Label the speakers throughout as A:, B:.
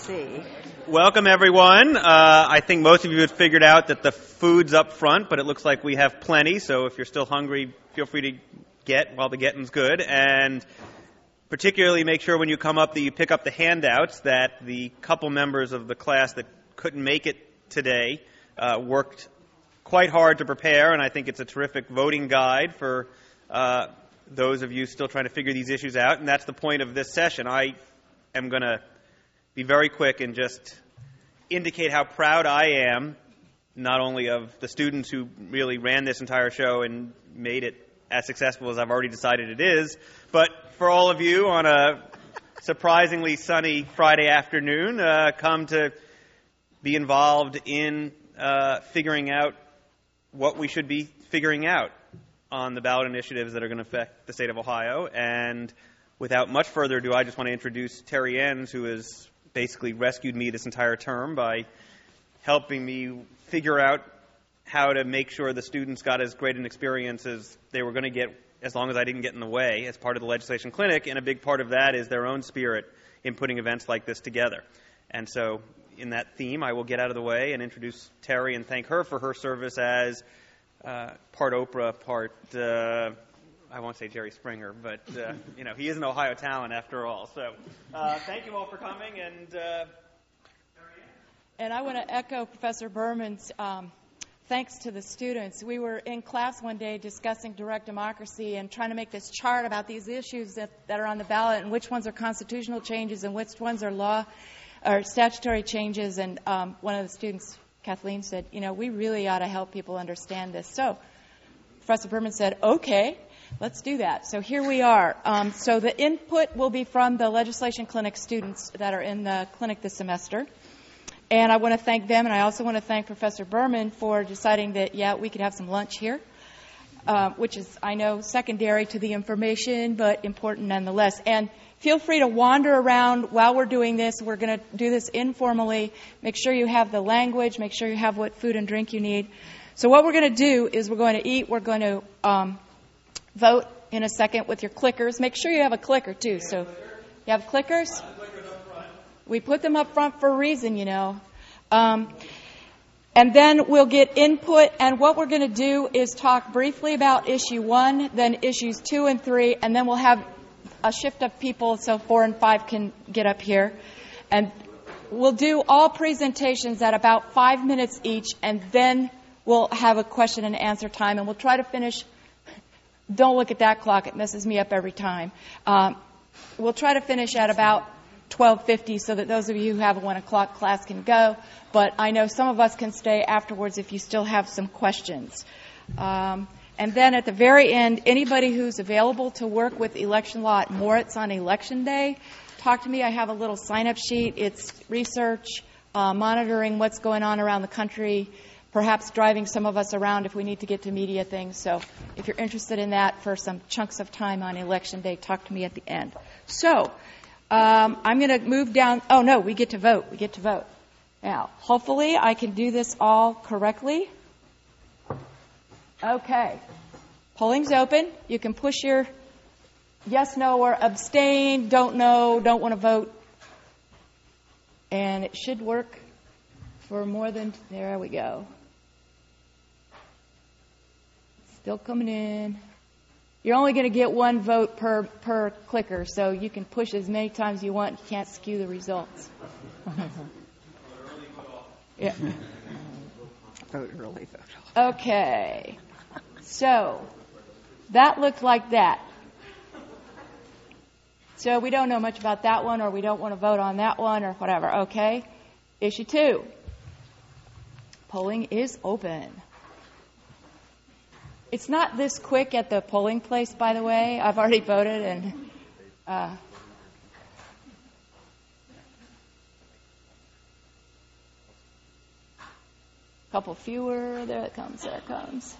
A: see.
B: Welcome, everyone. I think most of you have figured out that the food's up front, but it looks like we have plenty, so if you're still hungry, feel free to get while the getting's good. And particularly make sure when you come up that you pick up the handouts that the couple members of the class that couldn't make it today worked quite hard to prepare, and I think it's a terrific voting guide for those of you still trying to figure these issues out, and that's the point of this session. I am going to be very quick and just indicate how proud I am, not only of the students who really ran this entire show and made it as successful as I've already decided it is, but for all of you on a surprisingly sunny Friday afternoon, come to be involved in figuring out what we should be figuring out on the ballot initiatives that are going to affect the state of Ohio. And without much further ado, I just want to introduce Terry Enns, who has basically rescued me this entire term by helping me figure out how to make sure the students got as great an experience as they were going to get, as long as I didn't get in the way, as part of the legislation clinic. And a big part of that is their own spirit in putting events like this together. And so in that theme, I will get out of the way and introduce Terry and thank her for her service as part Oprah, part, I won't say Jerry Springer, but, he is an Ohio talent after all. So thank you all for coming.
C: And I want to echo Professor Berman's thanks to the students. We were in class one day discussing direct democracy and trying to make this chart about these issues that are on the ballot and which ones are constitutional changes and which ones are law or statutory changes. And one of the students, Kathleen, said, we really ought to help people understand this. So Professor Berman said, okay, let's do that. So here we are. So the input will be from the legislation clinic students that are in the clinic this semester. And I want to thank them, and I also want to thank Professor Berman for deciding that, we could have some lunch here, which is, I know, secondary to the information, but important nonetheless. And feel free to wander around while we're doing this. We're going to do this informally. Make sure you have the language. Make sure you have what food and drink you need. So what we're going to do is we're going to eat. We're going to vote in a second with your clickers. Make sure you have a clicker, too. So you have clickers? We put them up front for a reason, And then we'll get input. And what we're going to do is talk briefly about issue 1, then issues 2 and 3, and then we'll have a shift of people so 4 and 5 can get up here. And we'll do all presentations at about 5 minutes each, and then we'll have a question and answer time. And we'll try to finish. Don't look at that clock. It messes me up every time. We'll try to finish at about 12:50 so that those of you who have a 1 o'clock class can go. But I know some of us can stay afterwards if you still have some questions. And then at the very end, anybody who's available to work with election law at Moritz on Election Day, talk to me. I have a little sign-up sheet. It's research, monitoring what's going on around the country, perhaps driving some of us around if we need to get to media things. So if you're interested in that for some chunks of time on Election Day, talk to me at the end. So I'm going to move down. Oh, no, we get to vote. We get to vote. Now, hopefully I can do this all correctly. Okay. Polling's open. You can push your yes, no, or abstain, don't know, don't want to vote. And it should work for more than, there we go. Still coming in. You're only going to get one vote per clicker, so you can push as many times as you want. You can't skew the results. Yeah.
A: Vote early, vote early.
C: Okay. So that looked like that. So we don't know much about that one, or we don't want to vote on that one, or whatever. Okay. Issue 2. Polling is open. It's not this quick at the polling place, by the way. I've already voted, and couple fewer. There it comes. There it comes.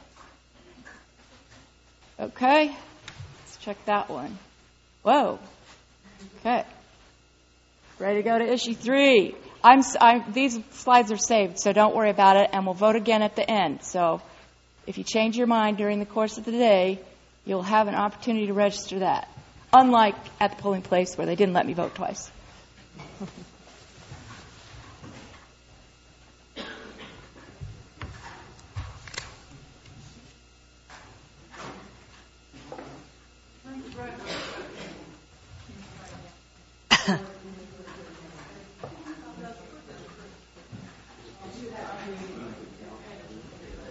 C: Okay. Let's check that one. Whoa. Okay. Ready to go to issue 3. These slides are saved, so don't worry about it, and we'll vote again at the end. So if you change your mind during the course of the day, you'll have an opportunity to register that. Unlike at the polling place where they didn't let me vote twice.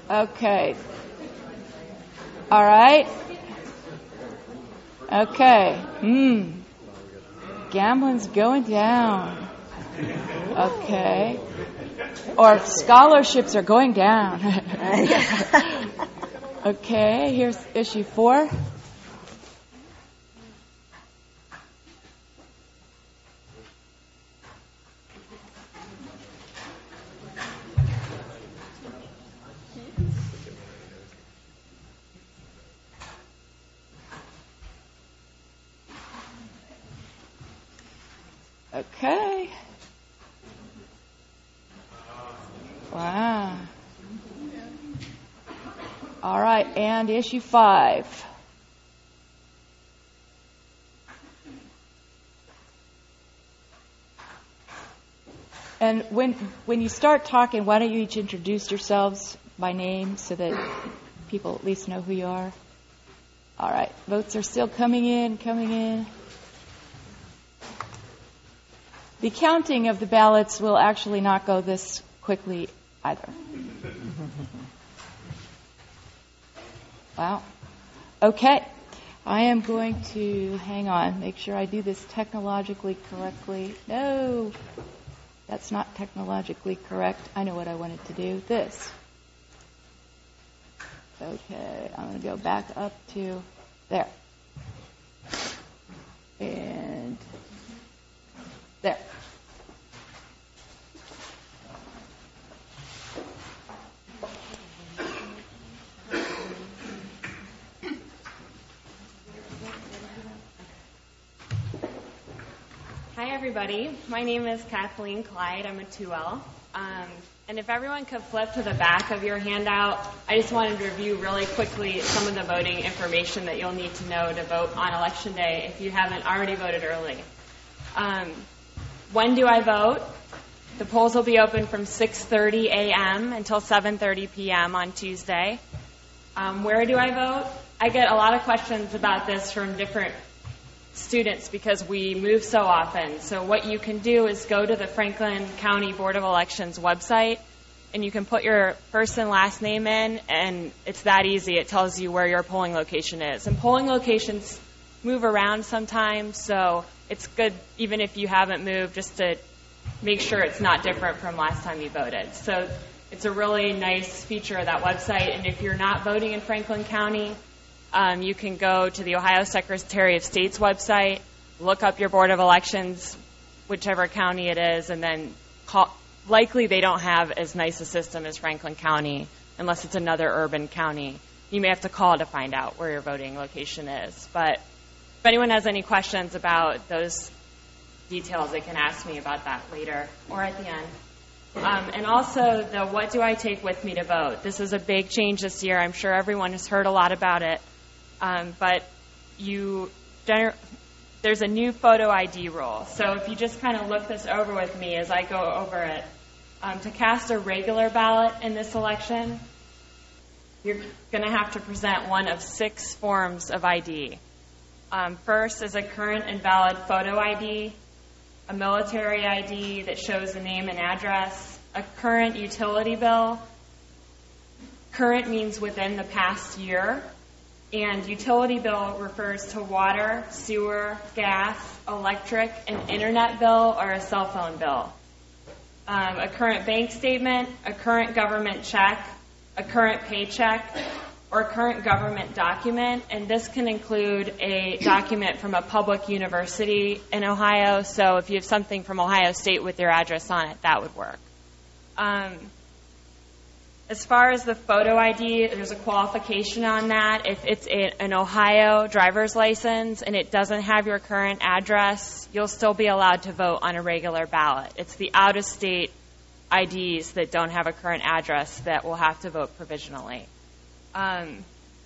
C: Okay. All right. Okay. Gambling's going down. Okay. Or scholarships are going down. Okay, here's issue 4. Okay. Wow. All right, and issue 5. And when you start talking, why don't you each introduce yourselves by name so that people at least know who you are? All right, votes are still coming in. The counting of the ballots will actually not go this quickly either. Wow. Okay. I am going to, hang on, make sure I do this technologically correctly. No, that's not technologically correct. I know what I wanted to do. This. Okay, I'm going to go back up to there. And there.
D: Hi, everybody. My name is Kathleen Clyde. I'm a 2L. And if everyone could flip to the back of your handout, I just wanted to review really quickly some of the voting information that you'll need to know to vote on Election Day if you haven't already voted early. When do I vote? The polls will be open from 6:30 a.m. until 7:30 p.m. on Tuesday. Where do I vote? I get a lot of questions about this from different students because we move so often. So what you can do is go to the Franklin County Board of Elections website, and you can put your first and last name in, and it's that easy. It tells you where your polling location is. And polling locations move around sometimes, so it's good, even if you haven't moved, just to make sure it's not different from last time you voted. So it's a really nice feature of that website. And if you're not voting in Franklin County, you can go to the Ohio Secretary of State's website, look up your Board of Elections, whichever county it is, and then call. Likely they don't have as nice a system as Franklin County, unless it's another urban county. You may have to call to find out where your voting location is. But if anyone has any questions about those details, they can ask me about that later or at the end. And also, the what do I take with me to vote? This is a big change this year. I'm sure everyone has heard a lot about it. But there's a new photo ID rule. So if you just kind of look this over with me as I go over it, to cast a regular ballot in this election, you're going to have to present one of 6 forms of ID. First is a current and valid photo ID, a military ID that shows the name and address, a current utility bill. Current means within the past year, and utility bill refers to water, sewer, gas, electric, an internet bill, or a cell phone bill. A current bank statement, a current government check, a current paycheck, or a current government document, and this can include a document from a public university in Ohio. So if you have something from Ohio State with your address on it, that would work. As far as the photo ID, there's a qualification on that. If it's an Ohio driver's license and it doesn't have your current address, you'll still be allowed to vote on a regular ballot. It's the out-of-state IDs that don't have a current address that will have to vote provisionally. And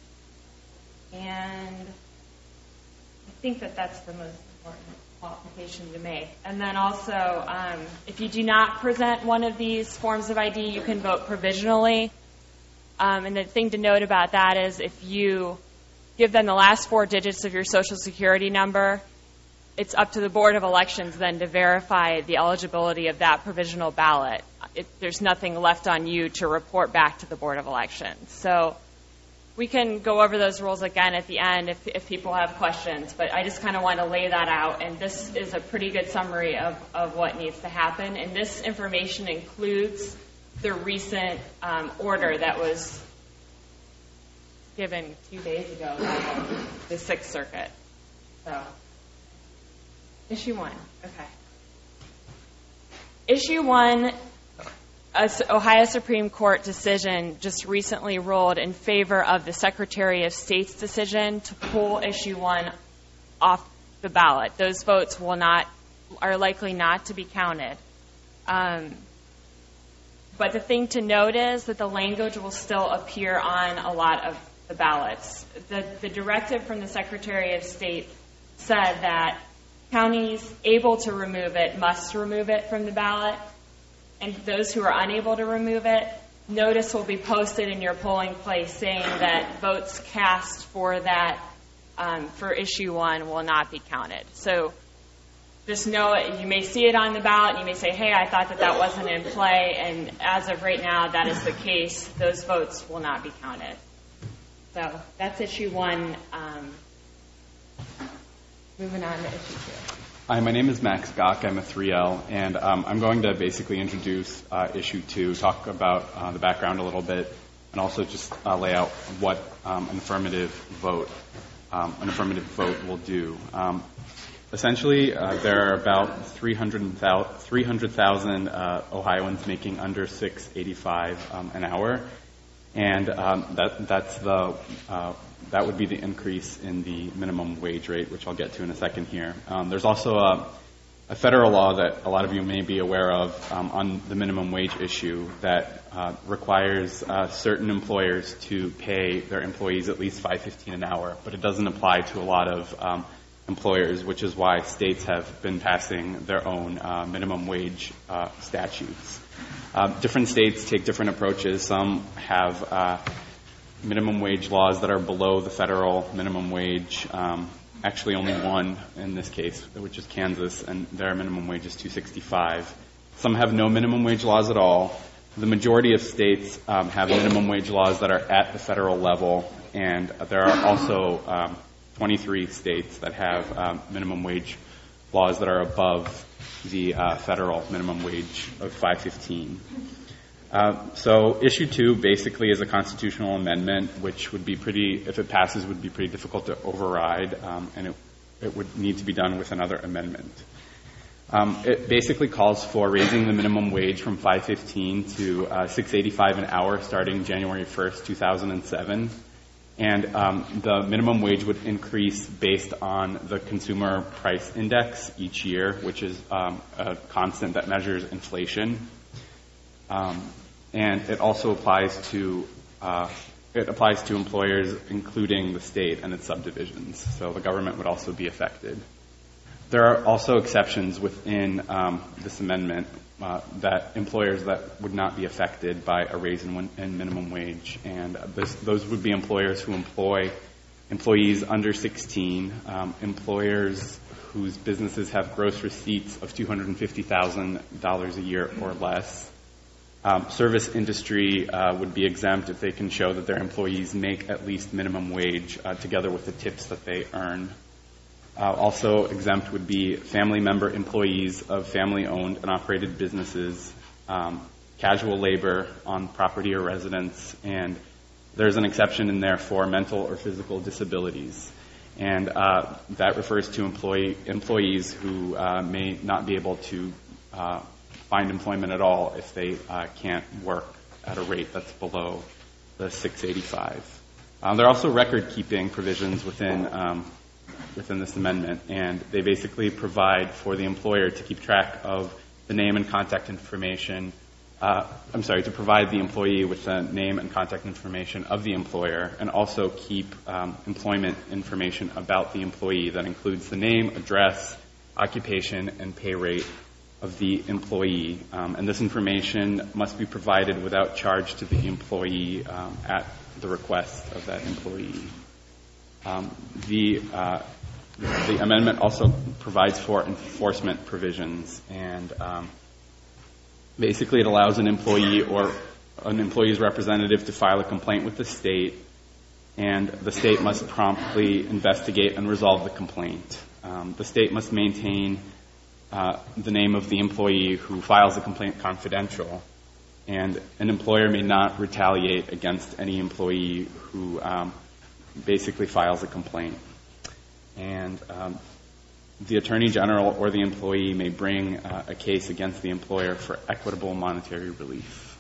D: I think that's the most important qualification to make. And then also, if you do not present one of these forms of ID, you can vote provisionally. And the thing to note about that is if you give them the last 4 digits of your Social Security number, it's up to the Board of Elections then to verify the eligibility of that provisional ballot there's nothing left on you to report back to the Board of Elections. So we can go over those rules again at the end if people have questions, but I just kind of want to lay that out, and this is a pretty good summary of what needs to happen. And this information includes the recent order that was given 2 days ago by the Sixth Circuit. So, Issue 1. Okay. Issue 1, an Ohio Supreme Court decision just recently ruled in favor of the Secretary of State's decision to pull Issue 1 off the ballot. Those votes are likely not to be counted. But the thing to note is that the language will still appear on a lot of the ballots. The directive from the Secretary of State said that counties able to remove it must remove it from the ballot, and those who are unable to remove it, notice will be posted in your polling place saying that votes cast for that for Issue 1 will not be counted. So just know you may see it on the ballot, and you may say, hey, I thought that wasn't in play, and as of right now, that is the case. Those votes will not be counted. So that's Issue 1. Moving on to Issue 2.
E: Hi, my name is Max Gok. I'm a 3L, and I'm going to basically introduce Issue 2, talk about the background a little bit, and also just lay out what an affirmative vote will do. Essentially, there are about 300,000 Ohioans making under $6.85 an hour, and that would be the increase in the minimum wage rate, which I'll get to in a second here. There's also a federal law that a lot of you may be aware of on the minimum wage issue that requires certain employers to pay their employees at least $5.15 an hour, but it doesn't apply to a lot of employers, which is why states have been passing their own minimum wage statutes. Different states take different approaches. Some have minimum wage laws that are below the federal minimum wage. Actually, only one in this case, which is Kansas, and their minimum wage is $2.65. Some have no minimum wage laws at all. The majority of states have minimum wage laws that are at the federal level, and there are also 23 states that have minimum wage laws that are above the federal minimum wage of $5.15. So Issue 2 basically is a constitutional amendment, which would be if it passes, would be pretty difficult to override, and it would need to be done with another amendment. It basically calls for raising the minimum wage from $5.15 to $6.85 an hour starting January 1st, 2007. And the minimum wage would increase based on the Consumer Price Index each year, which is a constant that measures inflation. And it also applies to employers, including the state and its subdivisions. So the government would also be affected. There are also exceptions within this amendment that employers that would not be affected by a raise in minimum wage, and those would be employers who employ employees under 16, employers whose businesses have gross receipts of $250,000 a year or less. Service industry would be exempt if they can show that their employees make at least minimum wage together with the tips that they earn. Also exempt would be family member employees of family-owned and operated businesses, casual labor on property or residence, and there's an exception in there for mental or physical disabilities. And that refers to employees who may not be able to find employment at all if they can't work at a rate that's below the $6.85. There are also record-keeping provisions within this amendment, and they basically provide for the employer to keep track of the name and contact information. To provide the employee with the name and contact information of the employer, and also keep employment information about the employee that includes the name, address, occupation, and pay rate of the employee. And this information must be provided without charge to the employee at the request of that employee. The amendment also provides for enforcement provisions, and Basically, it allows an employee or an employee's representative to file a complaint with the state, and the state must promptly investigate and resolve the complaint. The state must maintain the name of the employee who files the complaint confidential, and an employer may not retaliate against any employee who basically files a complaint. And the Attorney General or the employee may bring a case against the employer for equitable monetary relief.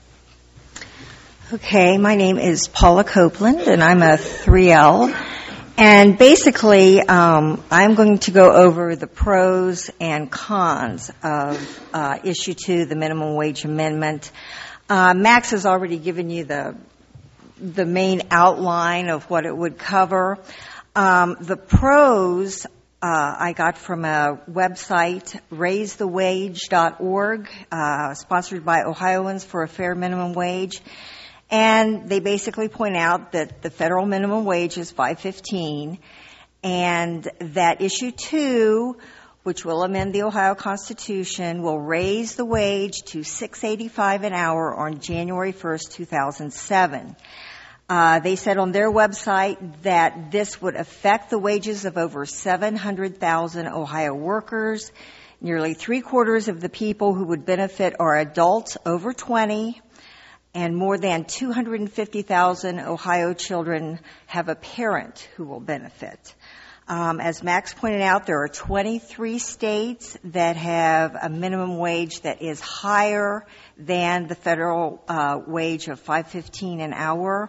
F: Okay, my name is Paula Copeland, and I'm a 3L. And basically, I'm going to go over the pros and cons of Issue 2, the minimum wage amendment. Max has already given you the main outline of what it would cover. The pros I got from a website, raisethewage.org, sponsored by Ohioans for a Fair Minimum Wage. And they basically point out that the federal minimum wage is $5.15, and that Issue 2, which will amend the Ohio Constitution, will raise the wage to $6.85 an hour on January 1st, 2007. They said on their website that this would affect the wages of over 700,000 Ohio workers. Nearly 3/4 of the people who would benefit are adults over 20, and more than 250,000 Ohio children have a parent who will benefit. As Max pointed out, there are 23 states that have a minimum wage that is higher than the federal wage of $5.15 an hour.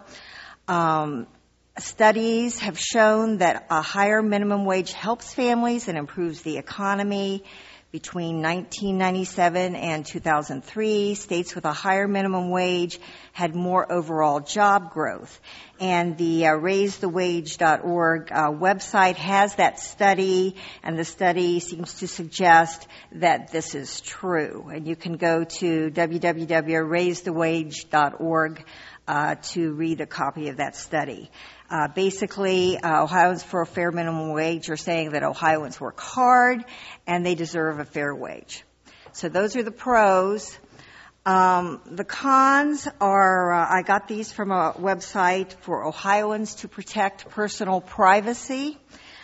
F: Studies have shown that a higher minimum wage helps families and improves the economy. Between 1997 and 2003, states with a higher minimum wage had more overall job growth. And the raisethewage.org website has that study, and the study seems to suggest that this is true. And you can go to www.raisethewage.org to read a copy of that study. Basically, Ohioans for a Fair Minimum Wage are saying that Ohioans work hard and they deserve a fair wage. So those are the pros. The cons are, I got these from a website for Ohioans to protect personal privacy,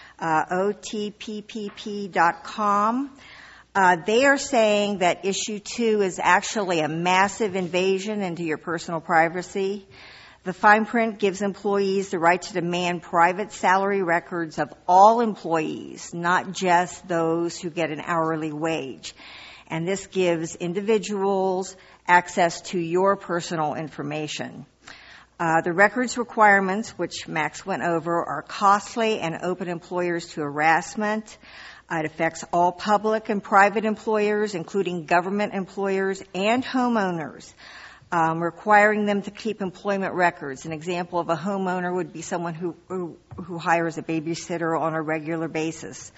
F: otppp.com. They are saying that Issue 2 is actually a massive invasion into your personal privacy. The fine print gives employees the right to demand private salary records of all employees, not just those who get an hourly wage. And this gives individuals access to your personal information. The records requirements, which Max went over, are costly and open employers to harassment. It affects all public and private employers, including government employers and homeowners. Requiring them to keep employment records. An example of a homeowner would be someone who hires a babysitter on a regular basis,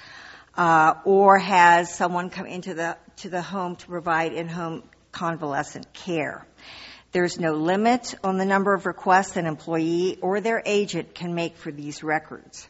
F: or has someone come into the home to provide in-home convalescent care. There's no limit on the number of requests an employee or their agent can make for these records.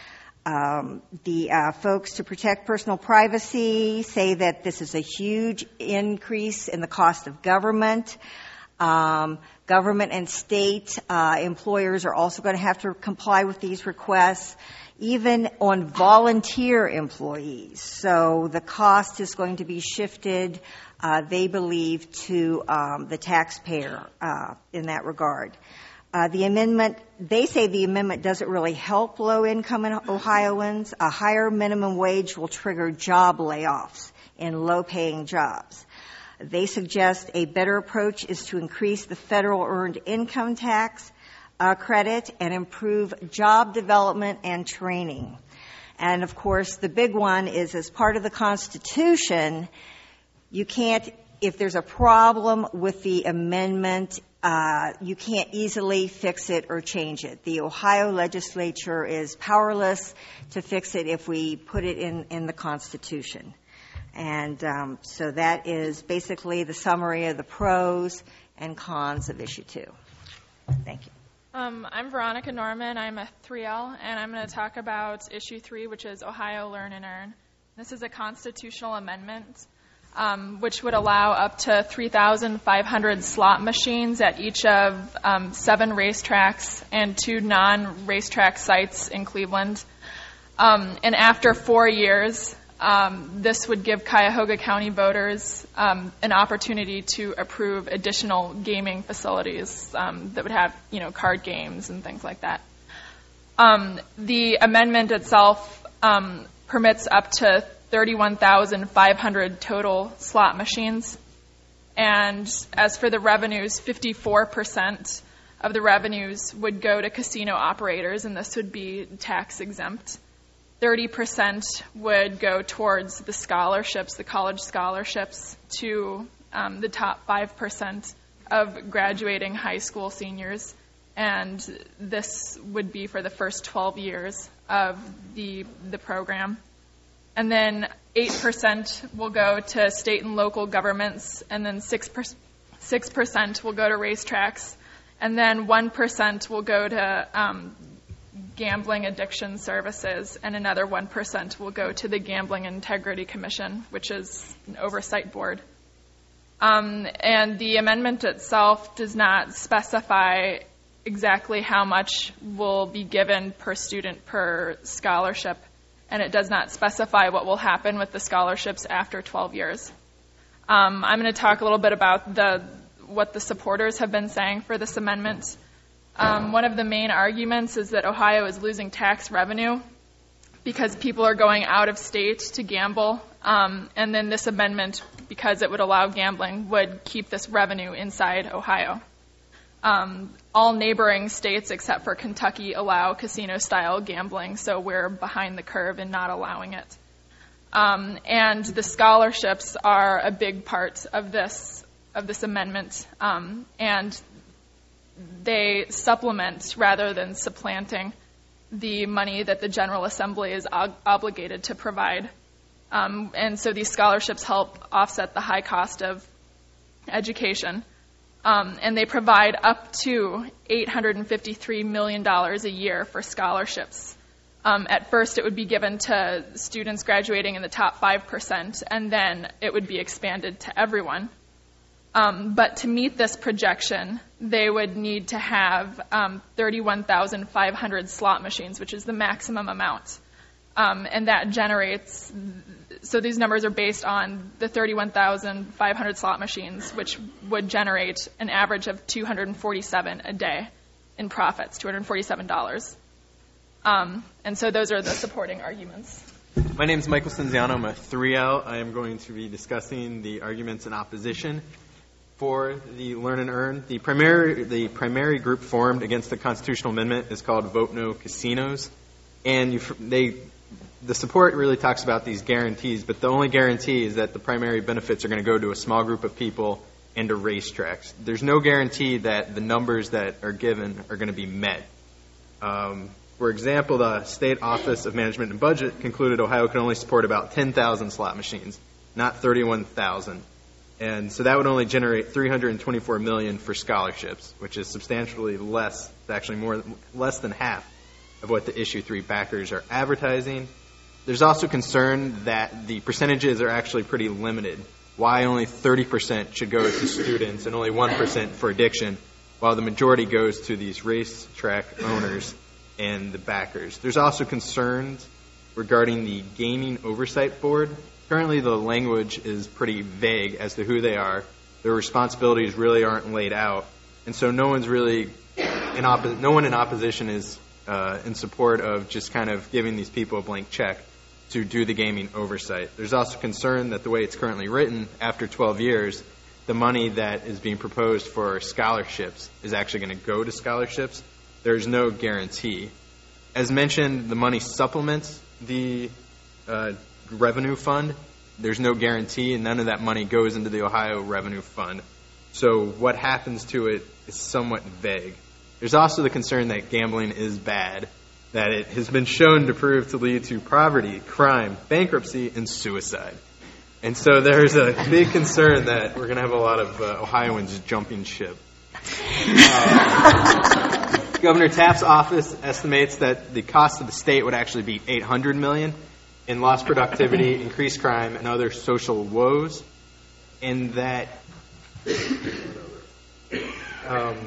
F: The folks to protect personal privacy say that this is a huge increase in the cost of government. Government and state employers are also going to have to comply with these requests, even on volunteer employees. So the cost is going to be shifted, they believe, to the taxpayer in that regard. The amendment, they say the amendment doesn't really help low-income Ohioans. A higher minimum wage will trigger job layoffs in low-paying jobs. They suggest a better approach is to increase the federal earned income tax credit and improve job development and training. And, of course, the big one is, as part of the Constitution, you can't, if there's a problem with the amendment, you can't easily fix it or change it. The Ohio legislature is powerless to fix it if we put it in the Constitution. And so that is basically the summary of the pros and cons of Issue 2. Thank you.
G: I'm Veronica Norman. I'm a 3L, and I'm going to talk about Issue 3, which is Ohio Learn and Earn. This is a constitutional amendment. which would allow up to 3,500 slot machines at each of 7 racetracks and 2 non-racetrack sites in Cleveland. And after 4 years, this would give Cuyahoga County voters an opportunity to approve additional gaming facilities that would have, card games and things like that. The amendment itself permits up to 31,500 total slot machines. And as for the revenues, 54% of the revenues would go to casino operators, and this would be tax exempt. 30% would go towards the scholarships, the college scholarships, to the top 5% of graduating high school seniors. And this would be for the first 12 years of the program. And then 8% will go to state and local governments, and then 6% will go to racetracks, and then 1% will go to gambling addiction services, and another 1% will go to the Gambling Integrity Commission, which is an oversight board. And the amendment itself does not specify exactly how much will be given per student per scholarship, and it does not specify what will happen with the scholarships after 12 years. I'm going to talk a little bit about what the supporters have been saying for this amendment. One of the main arguments is that Ohio is losing tax revenue because people are going out of state to gamble, and then this amendment, because it would allow gambling, would keep this revenue inside Ohio. All neighboring states except for Kentucky allow casino-style gambling, so we're behind the curve in not allowing it. And the scholarships are a big part of this amendment, and they supplement rather than supplanting the money that the General Assembly is obligated to provide. And so these scholarships help offset the high cost of education. And they provide up to $853 million a year for scholarships. At first, it would be given to students graduating in the top 5%, and then it would be expanded to everyone. But to meet this projection, they would need to have 31,500 slot machines, which is the maximum amount. And that generates, so these numbers are based on the 31,500 slot machines, which would generate an average of $247 a day in profits, $247. And so those are the supporting arguments.
H: My name is Michael Cinziano. I'm a 3L. I am going to be discussing the arguments in opposition for the Learn and Earn. The primary group formed against the constitutional amendment is called Vote No Casinos. And the support really talks about these guarantees, but the only guarantee is that the primary benefits are going to go to a small group of people and to racetracks. There's no guarantee that the numbers that are given are going to be met. For example, the State Office of Management and Budget concluded Ohio can only support about 10,000 slot machines, not 31,000. And so that would only generate $324 million for scholarships, which is substantially less, actually less than half of what the Issue 3 backers are advertising. There's also concern that the percentages are actually pretty limited. Why only 30% should go to students and only 1% for addiction, while the majority goes to these racetrack owners and the backers. There's also concerns regarding the Gaming Oversight Board. Currently, the language is pretty vague as to who they are. Their responsibilities really aren't laid out, and so no one in opposition is in support of just kind of giving these people a blank check to do the gaming oversight. There's also concern that the way it's currently written, after 12 years, the money that is being proposed for scholarships is actually going to go to scholarships. There's no guarantee. As mentioned, the money supplements the revenue fund. There's no guarantee, and none of that money goes into the Ohio Revenue Fund. So what happens to it is somewhat vague. There's also the concern that gambling is bad, that it has been shown to prove to lead to poverty, crime, bankruptcy, and suicide. And so there's a big concern that we're going to have a lot of Ohioans jumping ship. Governor Taft's office estimates that the cost of the state would actually be $800 million in lost productivity, increased crime, and other social woes. and that I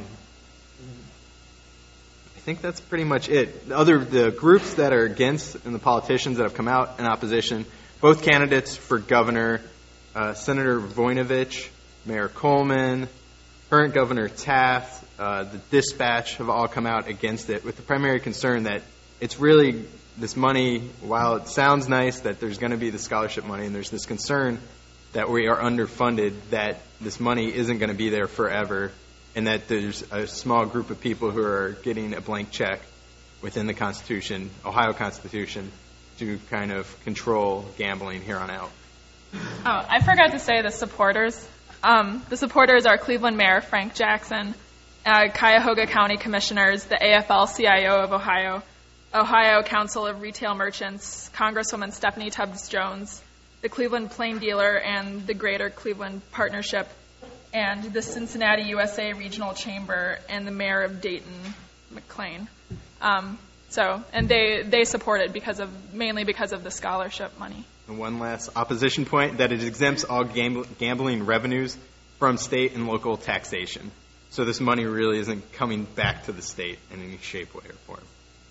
H: think that's pretty much it. The groups that are against and the politicians that have come out in opposition, both candidates for governor, Senator Voinovich, Mayor Coleman, current Governor Taft, the Dispatch have all come out against it with the primary concern that it's really this money, while it sounds nice that there's going to be the scholarship money and there's this concern that we are underfunded, that this money isn't going to be there forever, and that there's a small group of people who are getting a blank check within the Constitution, Ohio Constitution, to kind of control gambling here on out.
G: Oh, I forgot to say the supporters. The supporters are Cleveland Mayor Frank Jackson, Cuyahoga County Commissioners, the AFL-CIO of Ohio, Ohio Council of Retail Merchants, Congresswoman Stephanie Tubbs Jones, the Cleveland Plain Dealer and the Greater Cleveland Partnership, and the Cincinnati USA Regional Chamber, and the Mayor of Dayton, McLean. And they support it mainly because of the scholarship money.
H: And one last opposition point, that it exempts all gambling revenues from state and local taxation. So this money really isn't coming back to the state in any shape, way, or form.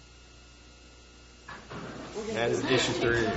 H: That is issue 3.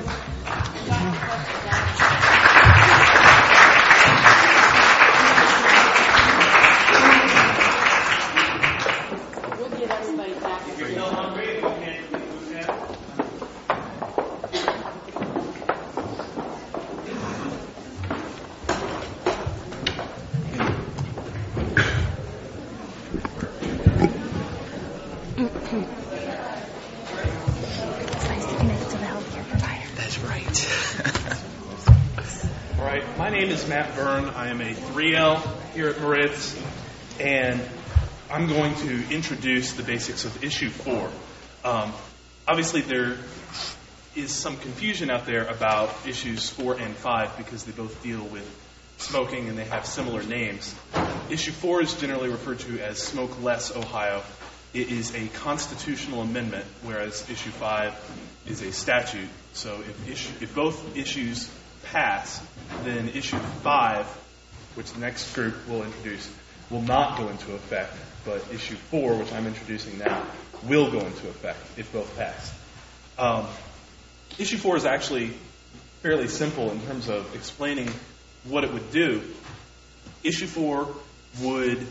I: My name is Matt Byrne. I am a 3L here at Moritz, and I'm going to introduce the basics of Issue 4. Obviously, there is some confusion out there about Issues 4 and 5 because they both deal with smoking and they have similar names. Issue 4 is generally referred to as Smoke Less Ohio. It is a constitutional amendment, whereas Issue 5 is a statute. So if both issues pass, then Issue 5, which the next group will introduce, will not go into effect. But Issue 4, which I'm introducing now, will go into effect if both pass. Issue 4 is actually fairly simple in terms of explaining what it would do. Issue 4 would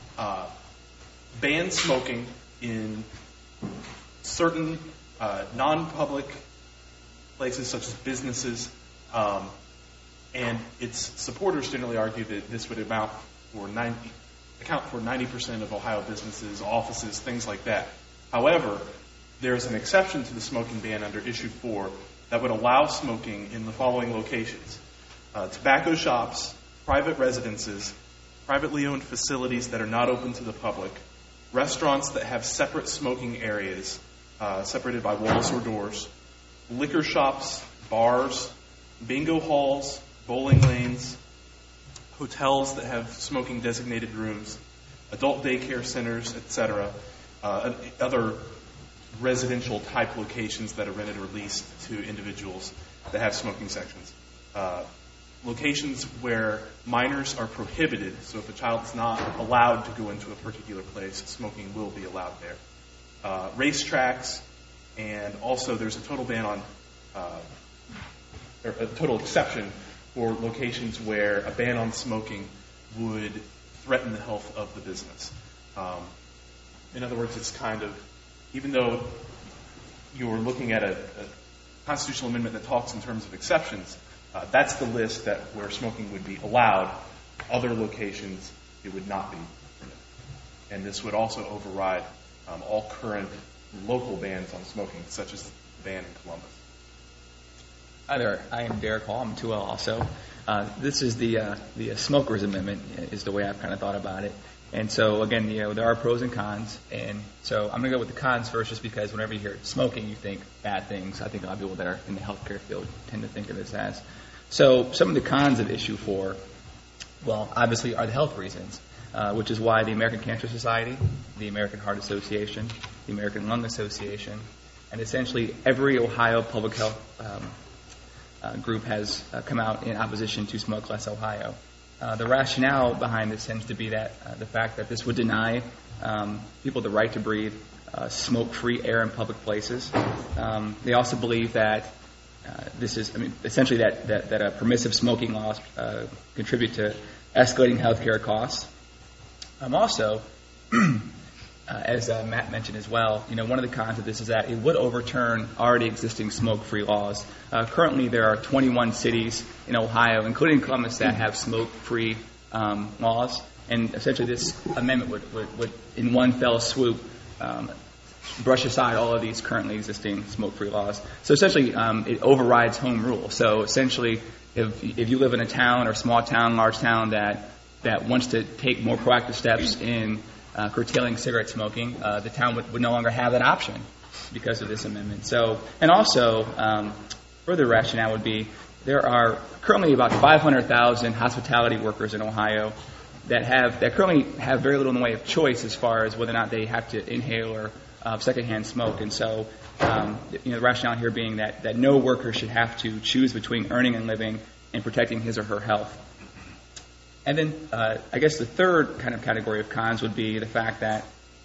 I: ban smoking in certain non-public places such as businesses, and its supporters generally argue that this would account for 90% of Ohio businesses, offices, things like that. However, there is an exception to the smoking ban under Issue 4 that would allow smoking in the following locations: tobacco shops, private residences, privately owned facilities that are not open to the public, restaurants that have separate smoking areas separated by walls or doors, liquor shops, bars, bingo halls, bowling lanes, hotels that have smoking designated rooms, adult daycare centers, etc., other residential type locations that are rented or leased to individuals that have smoking sections. Locations where minors are prohibited, so if a child is not allowed to go into a particular place, smoking will be allowed there. Racetracks, and also there's a total ban on, or a total exception for locations where a ban on smoking would threaten the health of the business. In other words, it's kind of, even though you're looking at a constitutional amendment that talks in terms of exceptions, that's the list that where smoking would be allowed. Other locations, it would not be permitted. And this would also override all current local bans on smoking, such as the ban in Columbus.
J: Hi there. I am Derek Hall. I'm 2L also. This is the Smokers Amendment is the way I've kind of thought about it. And so, again, there are pros and cons. And so I'm going to go with the cons first just because whenever you hear smoking, you think bad things. I think a lot of people that are in the healthcare field tend to think of this as. So some of the cons of Issue 4, well, obviously are the health reasons, which is why the American Cancer Society, the American Heart Association, the American Lung Association, and essentially every Ohio public health group has come out in opposition to Smoke Less Ohio. The rationale behind this tends to be that the fact that this would deny people the right to breathe smoke-free air in public places. They also believe that essentially that permissive smoking laws contribute to escalating healthcare costs. Also, as Matt mentioned as well, one of the cons of this is that it would overturn already existing smoke-free laws. Currently, there are 21 cities in Ohio, including Columbus, that have smoke-free laws, and essentially this amendment would in one fell swoop, brush aside all of these currently existing smoke-free laws. So essentially, it overrides home rule. So essentially, if you live in a town or small town, large town that wants to take more proactive steps in curtailing cigarette smoking, the town would no longer have that option because of this amendment. So, and also, further rationale would be there are currently about 500,000 hospitality workers in Ohio that currently have very little in the way of choice as far as whether or not they have to inhale or secondhand smoke. And so, the rationale here being that no worker should have to choose between earning and living and protecting his or her health. And then, I guess the third kind of category of cons would be the fact that,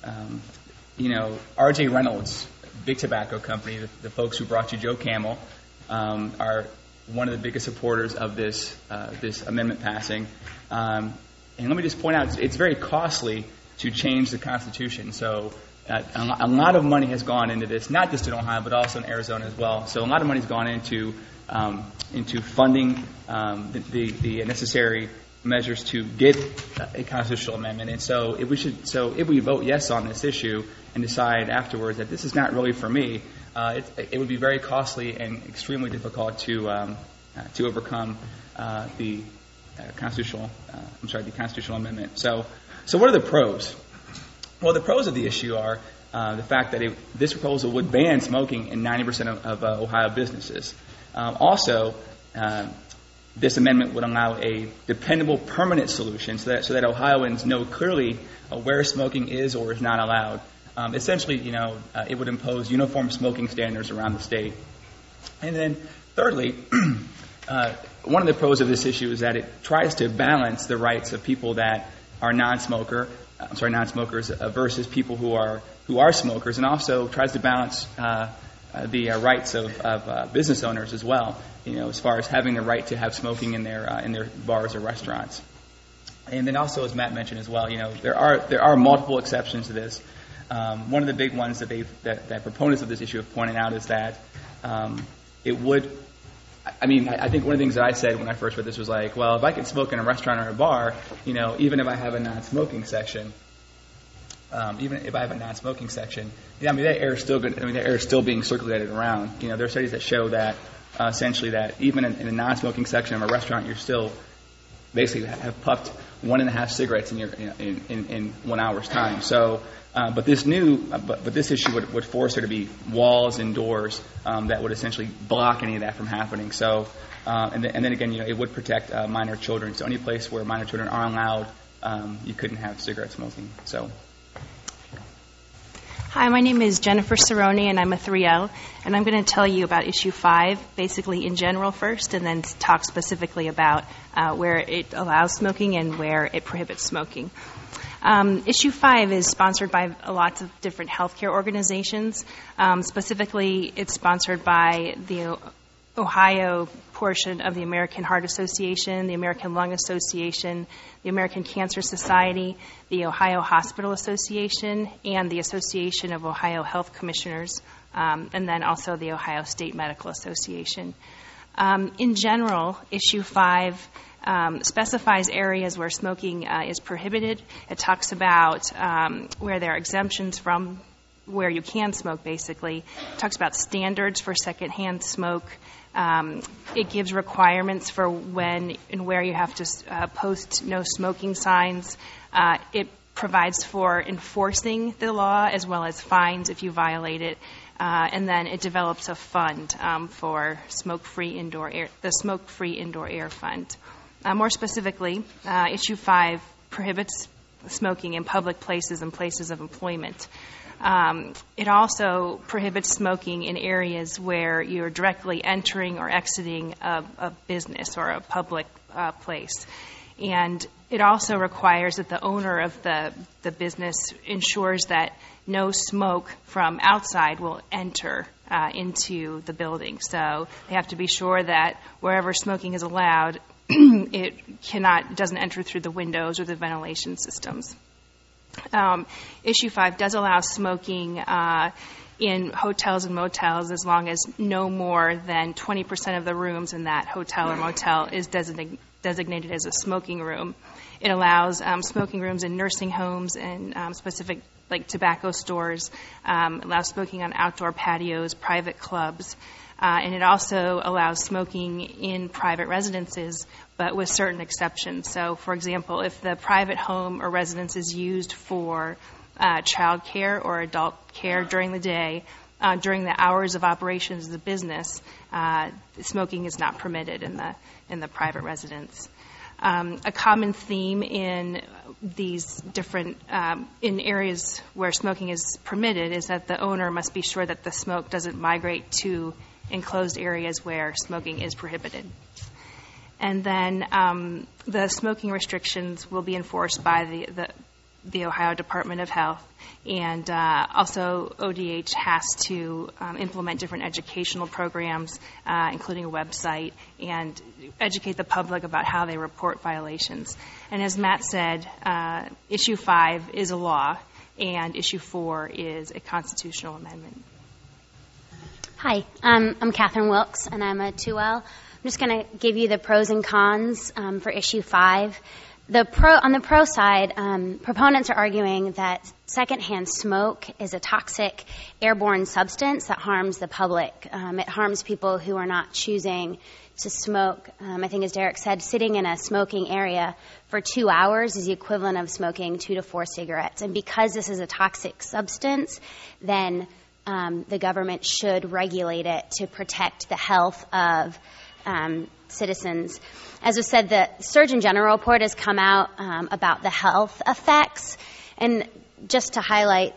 J: R.J. Reynolds, Big Tobacco Company, the folks who brought you Joe Camel, are one of the biggest supporters of this amendment passing. And let me just point out, it's very costly to change the Constitution. So a lot of money has gone into this, not just in Ohio, but also in Arizona as well. So a lot of money has gone into funding the necessary measures to get a constitutional amendment. And so if we vote yes on this issue and decide afterwards that this is not really for me, it would be very costly and extremely difficult to overcome the constitutional amendment. So what are the pros? Well, the pros of the issue are the fact that this proposal would ban smoking in 90% of Ohio businesses. Also, this amendment would allow a dependable, permanent solution so that Ohioans know clearly where smoking is or is not allowed. Essentially, it would impose uniform smoking standards around the state. And then, thirdly, one of the pros of this issue is that it tries to balance the rights of people that are non-smokers versus people who are smokers, and also tries to balance the rights of business owners as well. As far as having the right to have smoking in their bars or restaurants. And then also, as Matt mentioned as well, there are multiple exceptions to this. One of the big ones that proponents of this issue have pointed out is that it would. I think one of the things that I said when I first read this was like, well, if I can smoke in a restaurant or a bar, even if I have a non-smoking section, that air is still good. The air is still being circulated around. There are studies that show that essentially that even in a non-smoking section of a restaurant, you're still basically have puffed 1.5 cigarettes in 1 hour's time. So, but this issue would force there to be walls and doors that would essentially block any of that from happening. So, and then again, it would protect minor children. So any place where minor children are allowed, you couldn't have cigarette smoking. So.
K: Hi, my name is Jennifer Cerrone, and I'm a 3L, and I'm going to tell you about Issue 5, basically in general first, and then talk specifically about where it allows smoking and where it prohibits smoking. Issue 5 is sponsored by lots of different healthcare organizations. Specifically, it's sponsored by the Ohio portion of the American Heart Association, the American Lung Association, the American Cancer Society, the Ohio Hospital Association, and the Association of Ohio Health Commissioners, and then also the Ohio State Medical Association. In general, Issue 5 specifies areas where smoking is prohibited. It talks about where there are exemptions from where you can smoke, basically. It talks about standards for secondhand smoke. It gives requirements for when and where you have to post no smoking signs. It provides for enforcing the law as well as fines if you violate it. And then it develops a fund for smoke-free indoor air, the Smoke-Free Indoor Air Fund. More specifically, Issue 5 prohibits smoking in public places and places of employment. It also prohibits smoking in areas where you're directly entering or exiting a business or a public place. And it also requires that the owner of the business ensures that no smoke from outside will enter into the building. So they have to be sure that wherever smoking is allowed, it doesn't enter through the windows or the ventilation systems. Issue 5 does allow smoking in hotels and motels as long as no more than 20% of the rooms in that hotel or motel is designated as a smoking room. It allows smoking rooms in nursing homes and specific like tobacco stores, allows smoking on outdoor patios, private clubs, and it also allows smoking in private residences, but with certain exceptions. So, for example, if the private home or residence is used for child care or adult care during the day, during the hours of operations of the business, smoking is not permitted in the private residence. A common theme in these different in areas where smoking is permitted is that the owner must be sure that the smoke doesn't migrate to enclosed areas where smoking is prohibited. And then the smoking restrictions will be enforced by the Ohio Department of Health, and also ODH has to implement different educational programs, including a website, and educate the public about how they report violations. And as Matt said, Issue 5 is a law, and Issue 4 is a constitutional amendment.
L: Hi, I'm Catherine Wilkes, and I'm a 2L. I'm just going to give you the pros and cons for Issue 5. On the pro side, proponents are arguing that secondhand smoke is a toxic airborne substance that harms the public. It harms people who are not choosing to smoke. I think, as Derek said, sitting in a smoking area for 2 hours is the equivalent of smoking 2 to 4 cigarettes. And because this is a toxic substance, then the government should regulate it to protect the health of citizens. As I said, the Surgeon General report has come out about the health effects. And just to highlight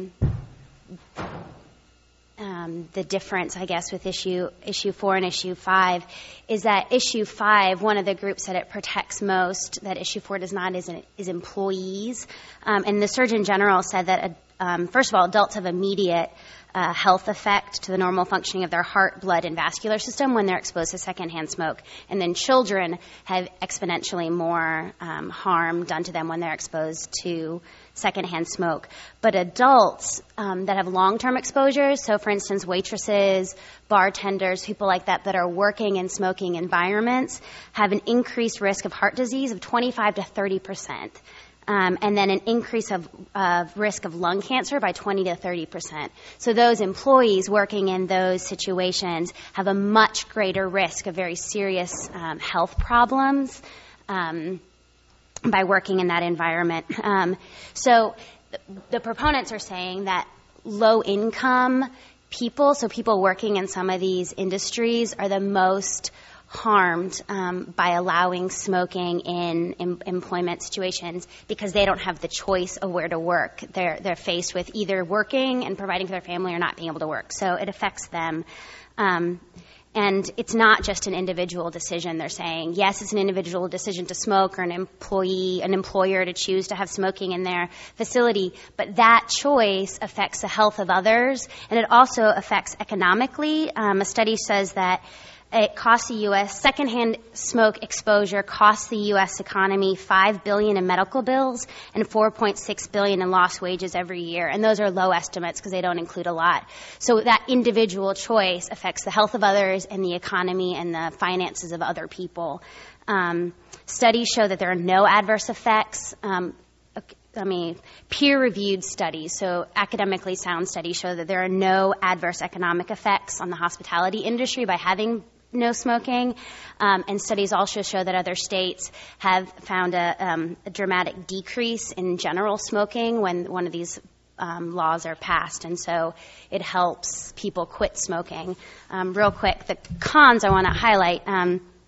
L: the difference, I guess, with issue 4 and Issue 5 is that Issue 5, one of the groups that it protects most, that Issue 4 does not, is employees. And the Surgeon General said that, first of all, adults have immediate health effect to the normal functioning of their heart, blood, and vascular system when they're exposed to secondhand smoke. And then children have exponentially more harm done to them when they're exposed to secondhand smoke. But adults that have long-term exposures, so for instance, waitresses, bartenders, people like that are working in smoking environments, have an increased risk of heart disease of 25 to 30%. And then an increase of risk of lung cancer by 20 to 30%. So those employees working in those situations have a much greater risk of very serious health problems by working in that environment. So the proponents are saying that low-income people, so people working in some of these industries, are the most harmed by allowing smoking in employment situations because they don't have the choice of where to work. They're faced with either working and providing for their family or not being able to work. So it affects them. And it's not just an individual decision. They're saying, yes, it's an individual decision to smoke or an employer to choose to have smoking in their facility, but that choice affects the health of others, and it also affects economically. A study says that it costs the U.S. secondhand smoke exposure costs the U.S. economy $5 billion in medical bills and $4.6 billion in lost wages every year. And those are low estimates because they don't include a lot. So that individual choice affects the health of others and the economy and the finances of other people. Studies show that there are no adverse effects. Peer-reviewed studies, so academically sound studies, show that there are no adverse economic effects on the hospitality industry by having no smoking, and studies also show that other states have found a dramatic decrease in general smoking when one of these laws are passed, and so it helps people quit smoking. Real quick, the cons I want to highlight.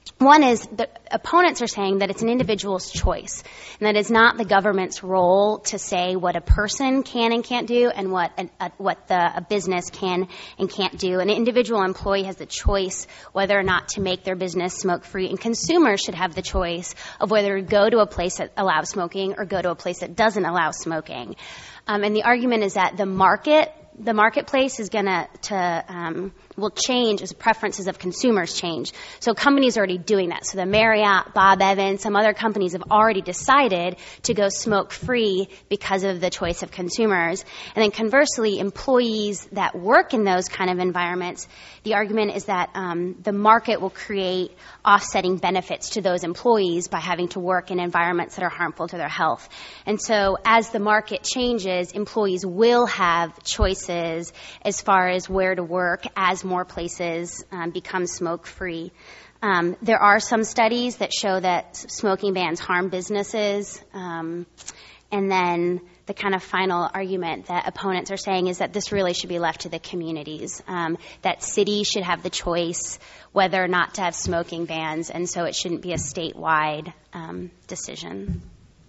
L: One is the opponents are saying that it's an individual's choice, and that it's not the government's role to say what a person can and can't do and what a business can and can't do. An individual employee has the choice whether or not to make their business smoke-free, and consumers should have the choice of whether to go to a place that allows smoking or go to a place that doesn't allow smoking. And the argument is that the marketplace is will change as preferences of consumers change. So companies are already doing that. So the Marriott, Bob Evans, some other companies have already decided to go smoke-free because of the choice of consumers. And then conversely, employees that work in those kind of environments, the argument is that the market will create offsetting benefits to those employees by having to work in environments that are harmful to their health. And so as the market changes, employees will have choices as far as where to work as more places become smoke-free. There are some studies that show that smoking bans harm businesses. And then the kind of final argument that opponents are saying is that this really should be left to the communities, that cities should have the choice whether or not to have smoking bans, and so it shouldn't be a statewide decision.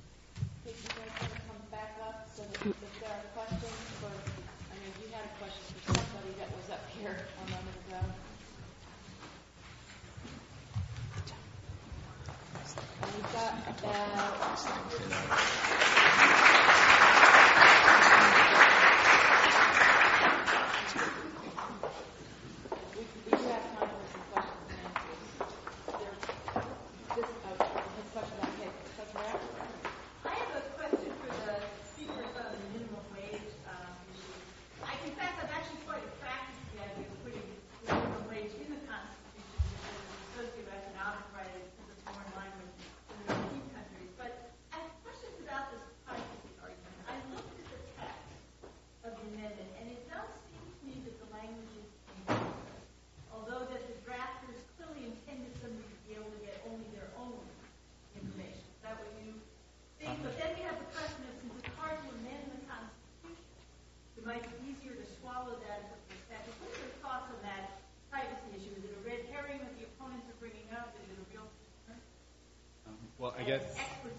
E: Well, I guess.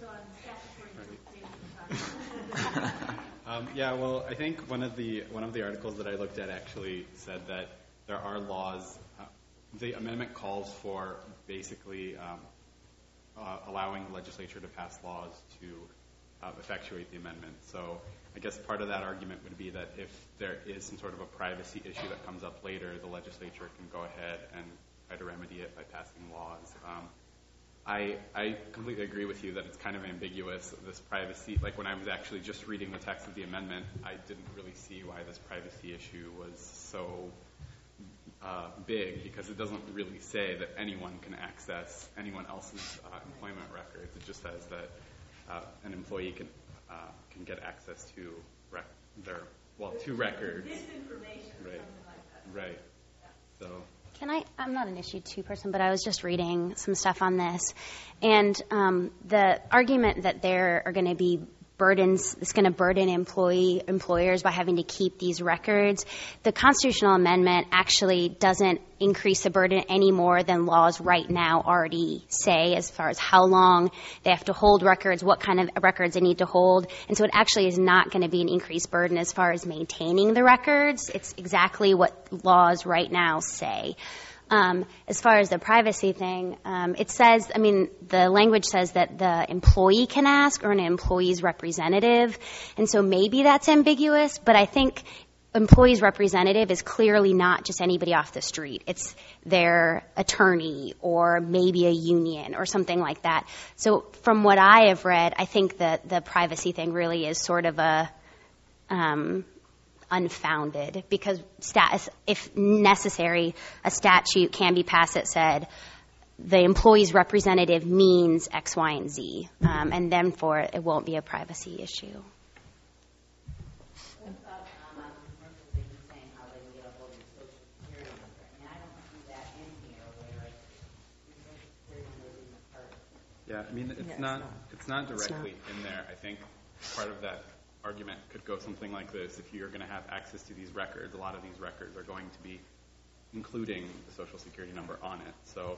E: Yeah, well, I think one of the articles that I looked at actually said that there are laws. The amendment calls for basically allowing the legislature to pass laws to effectuate the amendment. So I guess part of that argument would be that if there is some sort of a privacy issue that comes up later, the legislature can go ahead and try to remedy it by passing laws. I completely agree with you that it's kind of ambiguous, this privacy. Like when I was actually just reading the text of the amendment, I didn't really see why this privacy issue was so big, because it doesn't really say that anyone can access anyone else's employment records. It just says that an employee can get access to to records.
M: Misinformation or something like that.
E: Right. So.
L: I'm not an issue 2 person, but I was just reading some stuff on this. And the argument that there are going to be burdens, it's going to burden employers by having to keep these records. The constitutional amendment actually doesn't increase the burden any more than laws right now already say as far as how long they have to hold records, what kind of records they need to hold. And so it actually is not going to be an increased burden as far as maintaining the records. It's exactly what laws right now say. As far as the privacy thing, it says, the language says that the employee can ask or an employee's representative. And so maybe that's ambiguous, but I think employee's representative is clearly not just anybody off the street. It's their attorney or maybe a union or something like that. So from what I have read, I think that the privacy thing really is sort of a unfounded, because if necessary, a statute can be passed that said the employee's representative means X, Y, and Z, and then it won't be a privacy issue.
E: Yeah, it's not directly in there. I think part of that argument could go something like this. If you're going to have access to these records, a lot of these records are going to be including the Social Security number on it. So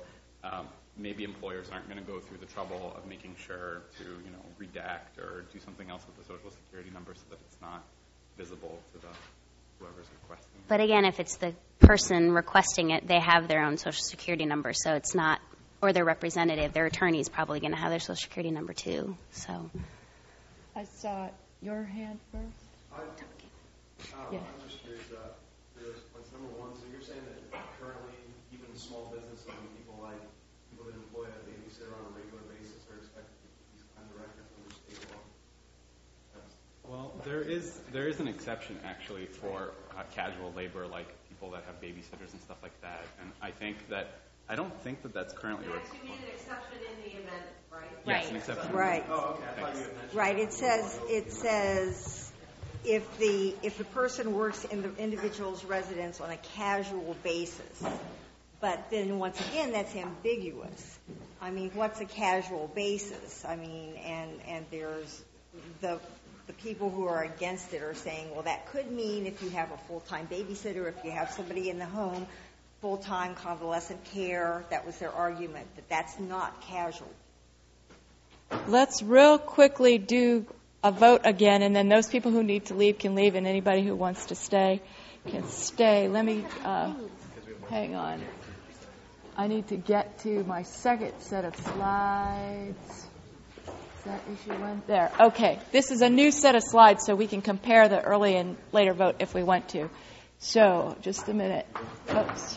E: maybe employers aren't going to go through the trouble of making sure to, redact or do something else with the Social Security number so that it's not visible to whoever's requesting it.
L: But again, if it's the person requesting it, they have their own Social Security number, so it's not, or their representative, their attorney is probably going to have their Social Security number too. So.
C: I saw your hand first.
N: Yeah. I'm just curious about points. Number one, so you're saying that currently even small businesses and people that employ a babysitter on a regular basis are expected to keep these kinds of records under state law?
E: Well, there is an exception actually for casual labor, like people that have babysitters and stuff like that. And I don't think that that's currently required.
M: You need an exception in the event, right?
E: Yes, an exception.
F: Right.
N: Oh, okay. I thought you had mentioned.
F: Right. It says if the person works in the individual's residence on a casual basis, but then once again that's ambiguous. I mean, what's a casual basis? I mean, and there's the people who are against it are saying, well, that could mean if you have a full-time babysitter, if you have somebody in the home, full-time convalescent care. That was their argument, that that's not casual.
C: Let's real quickly do a vote again, and then those people who need to leave can leave, and anybody who wants to stay can stay. Let me hang on. I need to get to my second set of slides. Is that issue one? There. Okay. This is a new set of slides, so we can compare the early and later vote if we want to. So, just a minute. Oops.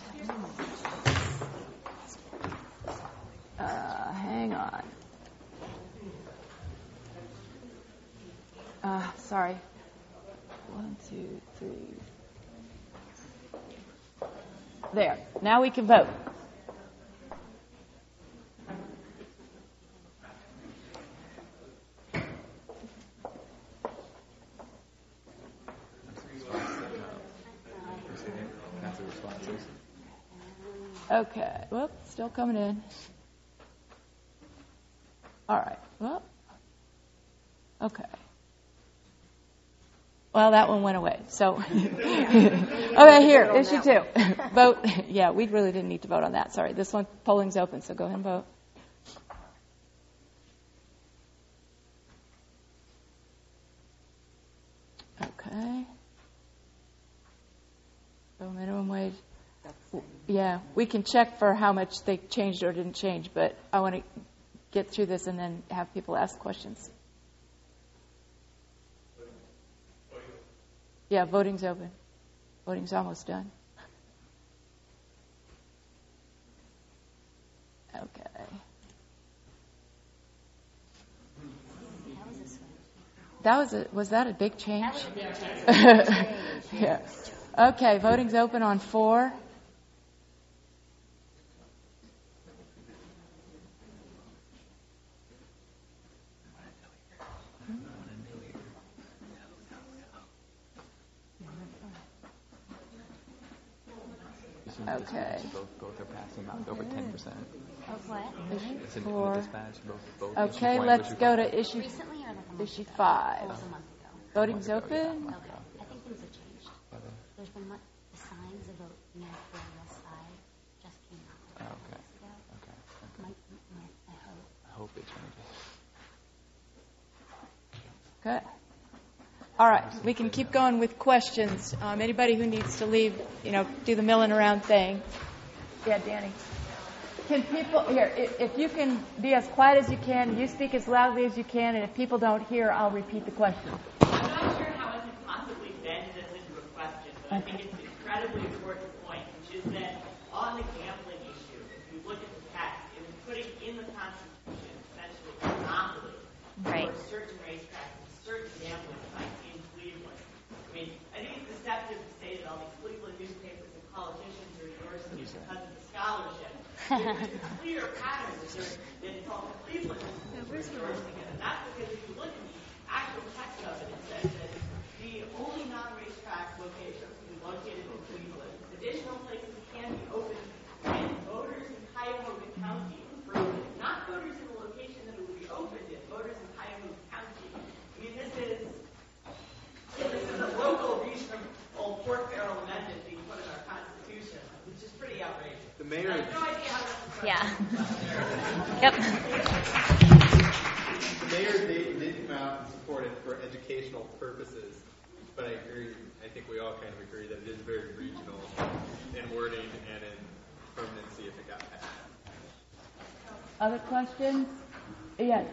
C: Hang on. Sorry. 1, 2, 3. There. Now we can vote. Okay. Whoop, still coming in. All right. Well, okay. Well, that one went away. So, okay, here, issue 2. Vote. Yeah, we really didn't need to vote on that. Sorry. This one, polling's open, so go ahead and vote. Okay. So minimum wage. Yeah, we can check for how much they changed or didn't change, but I want to get through this and then have people ask questions. Yeah, voting's open. Voting's almost done. Okay. Was that a big change?
L: That was a big change.
C: Yeah. Okay, voting's open on 4. Okay.
J: Both are passing out over 10%.
L: Of what?
J: It's in the
C: 4.
J: dispatch. Both
C: Okay, let's go to issue 5.
L: It was a month ago.
C: Voting's open.
L: Okay. I think things have changed. There's been the signs of a North West side just came out.
J: Okay. Okay. I hope it changes.
C: Okay. All right, we can keep going with questions. Anybody who needs to leave, do the milling around thing. Yeah, Danny. Can people, here, if you can be as quiet as you can, you speak as loudly as you can, and if people don't hear, I'll repeat the question.
O: I'm not sure how I can possibly bend this into a question, but I think it's an incredibly important point, which is that on the gambling issue, if you look at the text, it was putting in the Constitution essentially a monopoly for certain racetracks and certain gambling sites in Cleveland. I mean, I think it's deceptive to say that all these Cleveland newspapers and politicians are endorsing it because of the scholarship. There's a clear pattern that it's all Cleveland who are endorsing it. And that's because if you look at the actual text of it, it says that the only non-racetrack locations will be located in Cleveland. Additional places can be opened when voters in Cuyahoga County approve it. Not voters in the location that it will be opened in, voters in Cuyahoga County. I mean, this is a local regional Port Farrell amendment being put in our Constitution, which is pretty outrageous.
H: The mayor.
L: Yeah.
K: Yep.
H: The mayor did come out and support it for educational purposes, but I agree. I think we all kind of agree that it is very regional in wording and in permanency if it got passed.
C: Other questions? Yes.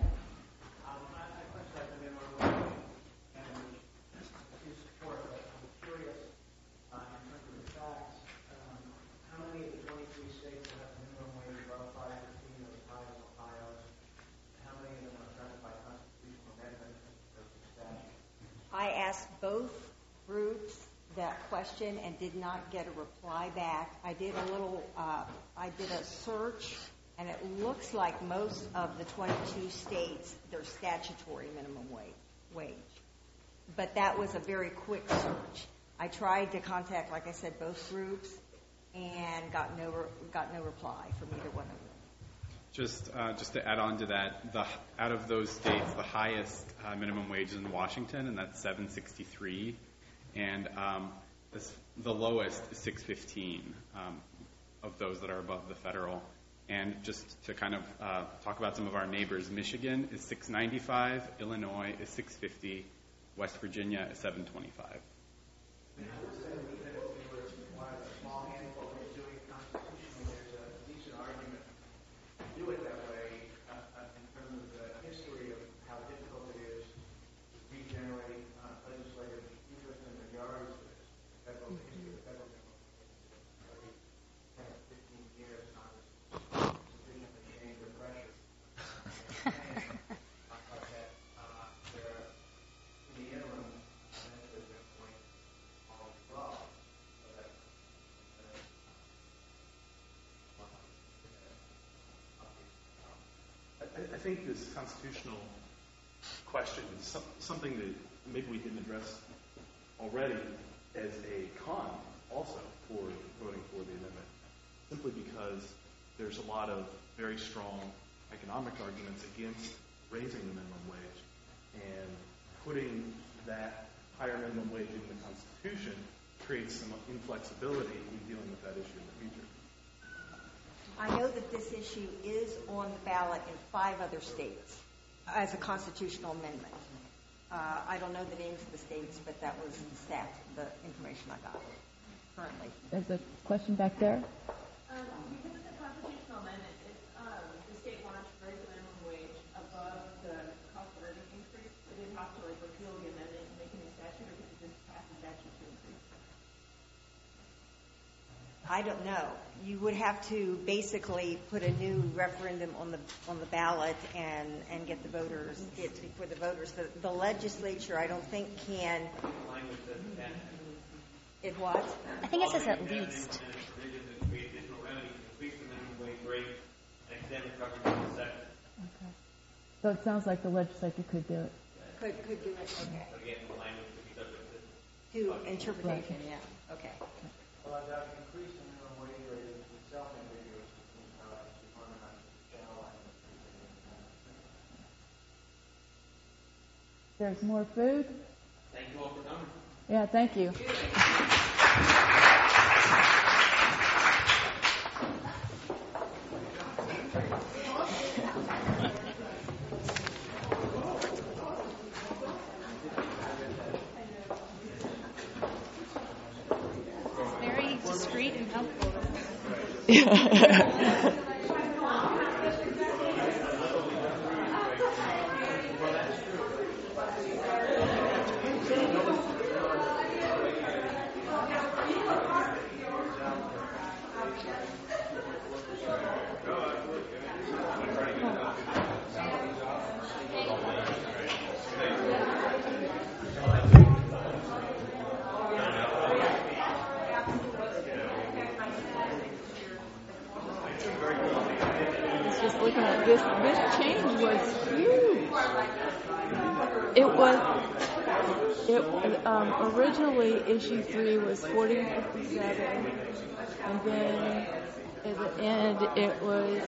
F: I asked both groups that question and did not get a reply back. I did a search, and it looks like most of the 22 states, their statutory minimum wage. But that was a very quick search. I tried to contact, like I said, both groups, and got no reply from either one of them.
E: Just to add on to that, out of those states, the highest minimum wage is in Washington, and that's $7.63, and the lowest is $6.15 of those that are above the federal. And just to kind of talk about some of our neighbors, Michigan is $6.95, Illinois is $6.50, West Virginia is $7.25.
N: Do it that way in terms of the history of how difficult it is to regenerate legislative interest in the yards of this federal history of federal every 10 or 15 years, Congress sufficiently change the pressure. In the interim, there's been point all well. I think this constitutional question is something that maybe we didn't address already as a con also for voting for the amendment, simply because there's a lot of very strong economic arguments against raising the minimum wage, and putting that higher minimum wage in the Constitution creates some inflexibility in dealing with that issue in the future.
F: I know that this issue is on the ballot in 5 other states as a constitutional amendment. I don't know the names of the states, but that was the information I got currently.
C: There's a question back there.
M: Because it's a constitutional amendment, if the state wanted to raise the minimum wage above the cost of living increase, would it have to repeal the amendment and make a new statute, or could it just pass the statute to increase?
F: I don't know. You would have to basically put a new referendum on the ballot and get the voters for the voters. The legislature, I don't think, can. It what?
L: I think it says at least.
C: Okay. So it sounds like the legislature could do it.
F: Could do it. Okay. To interpretation, yeah. Okay.
N: Well, that increase in minimum wage rate is self-ambiguous
C: There's more food?
B: Thank you all for coming.
C: Yeah, thank you.
K: Very discreet and helpful.
C: Just looking at this change was huge. Originally issue 3 was 40.57, and then at the end it was